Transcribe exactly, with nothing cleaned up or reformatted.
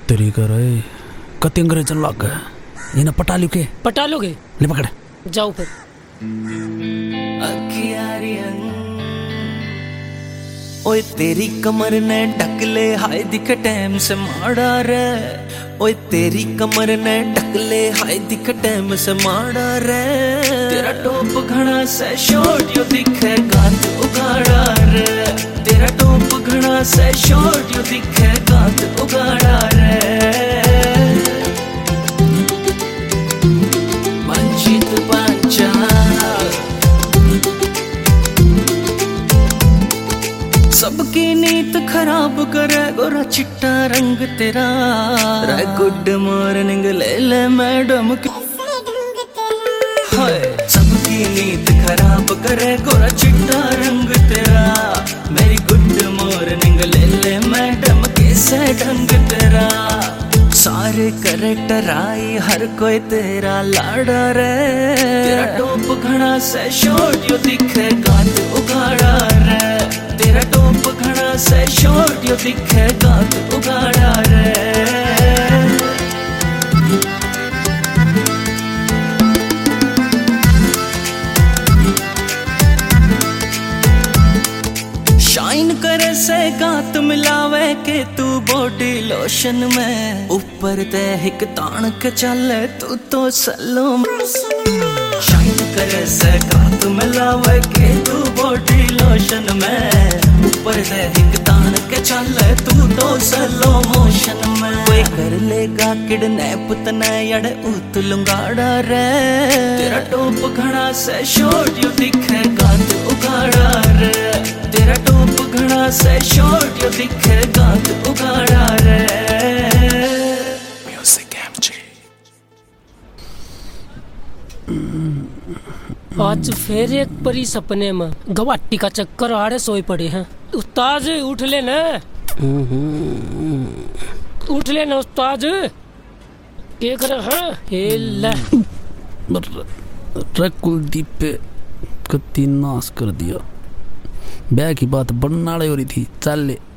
तेरी कर कति अंग्रेजन लग गए इन्हें पटा लो के पटा लोगे ले पकड़ जाओ फिर। ओए तेरी कमर ने ढक ले हाय दिख टाइम से माड़ा रे। ओए तेरी कमर ने ढक ले हाय दिख टाइम से माड़ा रे। तेरा टोप घना से शॉर्ट यो दिखे गात उगाड़ा रे। तेरा टोप घना से शॉर्ट यो दिखे गात उगाड़ा रे। मंचित पांचा सबकी नीत खराब करे गोरा चिट्टा रंग तेरा। रे गुड मॉर्निंग ले ले मैडम की हाय। सबकी नीत खराब करे गोरा चिट्टा रंग तेरा। मेरी गुड मॉर्निंग ले ले मैडम कैसे ढंग तेरा। सारे करेक्टर आई हर कोई तेरा लाड़ा रे। तेरा टोप घना से शॉर्ट यो दिखे गात उगाड़ा रे। तेरा टोप घना से शॉर्ट यो दिखे गात उगाड़ा रे। शाइन करे से गात मिलावे के तू बॉडी लोशन में। ऊपर ते हिक तान के चले तू तो सलो में। शाइन करे से गात मिलावे के तू बॉडी लोशन में। ऊपर ते हिक तान के चले तू तो सलो मोशन में। कोई कर लेगा किडनैप तने यड़े उत लुंगाड़ा रे। तेरा टोप घना से शॉर्ट यो दिखे गात उगाड़ा रे। तेरा टोप घना से शॉर्ट यो दिखे गात उगाड़ा रे। Music MG. आज फिर एक परी सपने में गवाटी का चक्कर आड़े सोए पड़े हैं। उस्ताद उठ लेना उठ लेना उस्ताद क्या कर रहा है। कुलदीप पे कति नाश कर दिया। ब्याह की बात बनने वाली हो रही थी। चल ले।